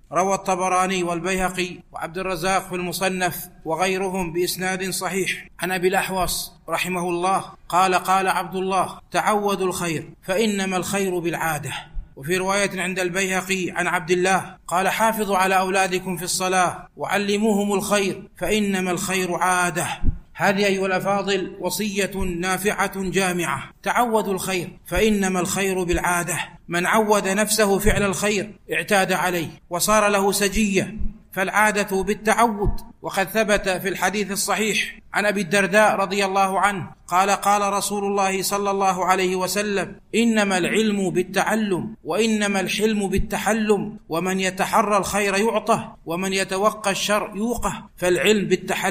روى الطبراني والبيهقي وعبد الرزاق في المصنف وغيرهم بإسناد صحيح عن أبي الأحوص رحمه الله قال: قال عبد الله: تعودوا الخير فإنما الخير بالعادة. وفي رواية عند البيهقي عن عبد الله قال: حافظوا على أولادكم في الصلاة وعلموهم الخير فإنما الخير عادة. هذه أيها الأفاضل وصية نافعة جامعة. تعودوا الخير فإنما الخير بالعادة. من عود نفسه فعل الخير اعتاد عليه وصار له سجية، فالعادة بالتعود. وقد ثبت في الحديث الصحيح عن أبي الدرداء رضي الله عنه قال: قال رسول الله صلى الله عليه وسلم: إنما العلم بالتعلم وإنما الحلم بالتحلم، ومن يتحرى الخير يعطه ومن يتوقى الشر يوقه. فالعلم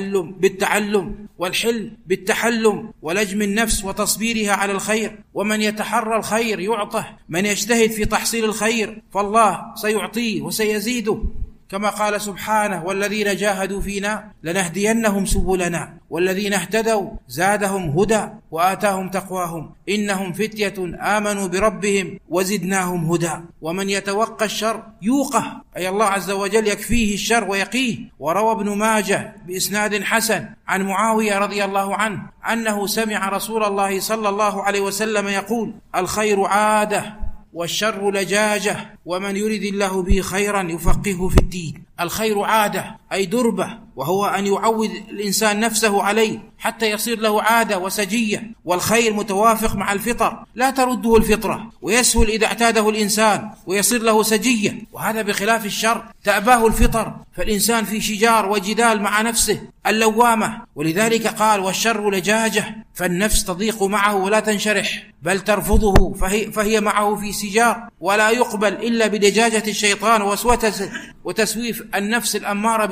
بالتعلم والحلم بالتحلم ولجم النفس وتصبيرها على الخير. ومن يتحرى الخير يعطه، من يجتهد في تحصيل الخير فالله سيعطيه وسيزيده، كما قال سبحانه: والذين جاهدوا فينا لنهدينهم سبلنا والذين اهتدوا زادهم هدى وآتاهم تقواهم إنهم فتية آمنوا بربهم وزدناهم هدى. ومن يتوقى الشر يوقه، أي الله عز وجل يكفيه الشر ويقيه. وروى ابن ماجه بإسناد حسن عن معاوية رضي الله عنه أنه سمع رسول الله صلى الله عليه وسلم يقول: الخير عادة والشر لجاجة، ومن يرد الله به خيرا يفقهه في الدين. الخير عادة أي دربة، وهو أن يعود الإنسان نفسه عليه حتى يصير له عادة وسجية. والخير متوافق مع الفطر، لا ترده الفطرة، ويسهل إذا اعتاده الإنسان ويصير له سجية. وهذا بخلاف الشر تأباه الفطر، فالإنسان في شجار وجدال مع نفسه اللوامة. ولذلك قال: والشر لجاجة، فالنفس تضيق معه ولا تنشرح بل ترفضه، فهي معه في سجار، ولا يقبل إلا بدجاجة الشيطان ووسوسته وتسويف النفس الأمارة